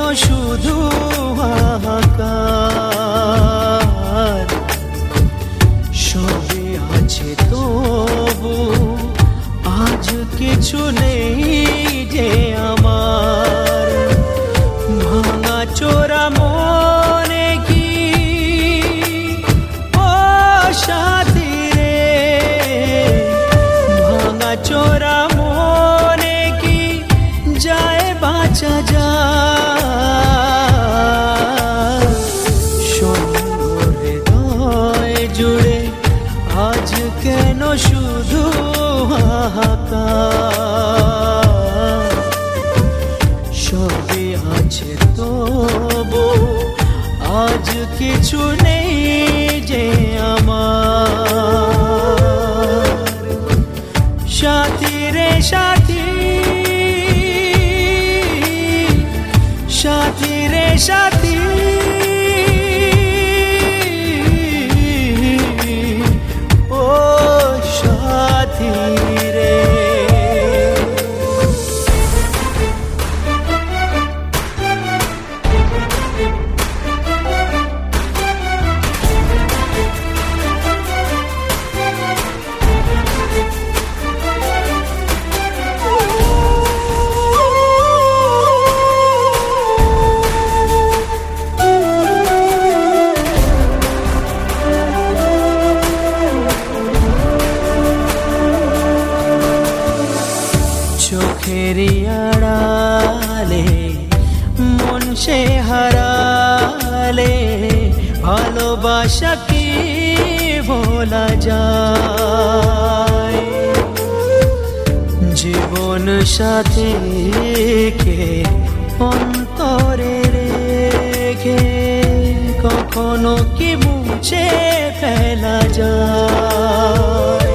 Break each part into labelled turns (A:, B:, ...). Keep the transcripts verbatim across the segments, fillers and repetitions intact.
A: শুধু হাহাকার। সবে আছে তবু আজ কিছু নেই যে আমার। ভাঙা চোরা মনে কি ও সাথী রে, ভাঙা চোরা মনে কি যায় বাঁচা যায়। শোনো হৃদয় জুড়ে আজ কেন শুধু হাহাকার। সবে আছে তবু আজ কিছু নেই যে আমার। সাথী রে সাথী, সাথী রে সাথী, ও সাথী রে। চোখেরই আড়ালে মন সে হারালে ভালোবাসা কি ভোলা যায়। জীবন সাথীকে অন্তরে রেখে কখনো কি মুছে ফেলা যায়।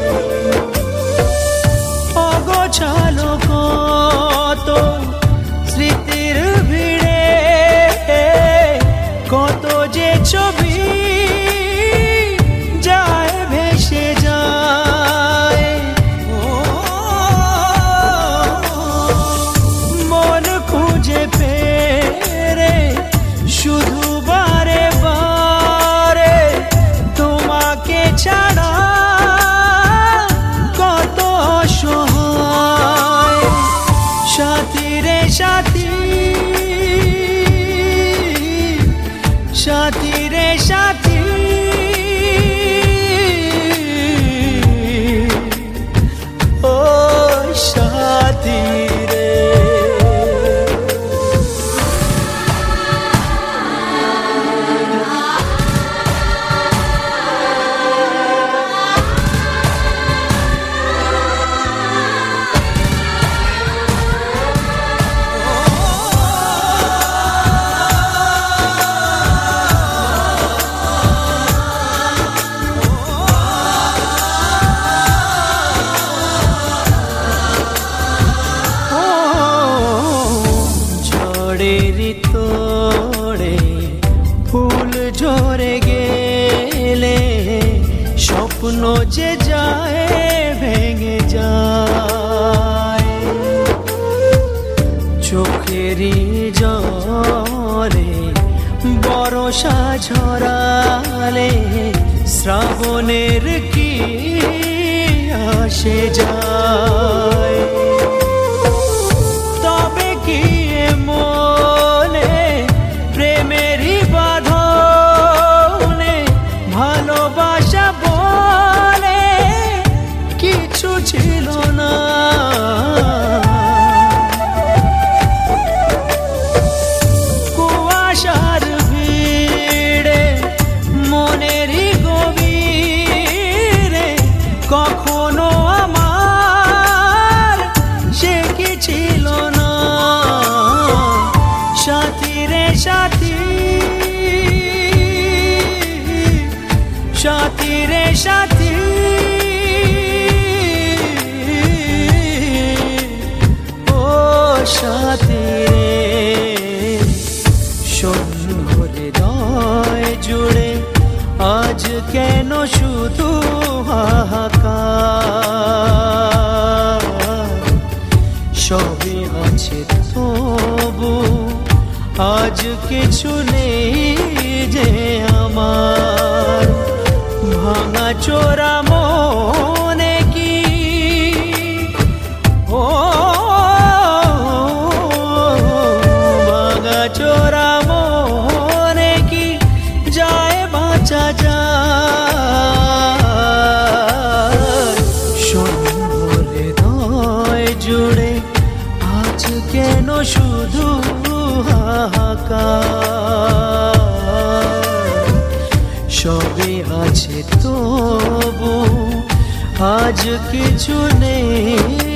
A: অগোছালো কত স্মৃতির ভিড়ে কত যে ছবি যায় ভেসে যায়। মন খুঁজে ফেরে শুধু বারে বারে তোমাকে ছাড়া কত অসহায়। সাথী রে সাথী, সাথী রে সাথী, ও সাথী রে। তোড়ে ফুল ঝরে গেলে স্বপ্ন যে যায় ভেঙে যায়। চোখেরই জলে বর্ষা ঝরালে শ্রাবণের কি আসে যায়। তবে কি মনে প্রেমেরই বাঁধনে ভালোবাসা বলে কিছু ছিল না। কুয়াশার ভিড়ে মনেরই গভীরে কখনো আমার সে কি ছিল না। সাথী রে সাথী, সাথী রে সাথী, ও সাথী রে। শোনো হৃদয় জুড়ে আজ কেন শুধু হাহাকার। সবই আছে তবু আজ কিছু নেই যে আমার, ভাঙা চোরা মনে কি ও ভাঙা চোরা মনে কি যায় বাঁচা যায়। শোনো হৃদয় জুড়ে আজ কেন শুধু হাহাকার, সবে আছে তবু আজ কিছু নেই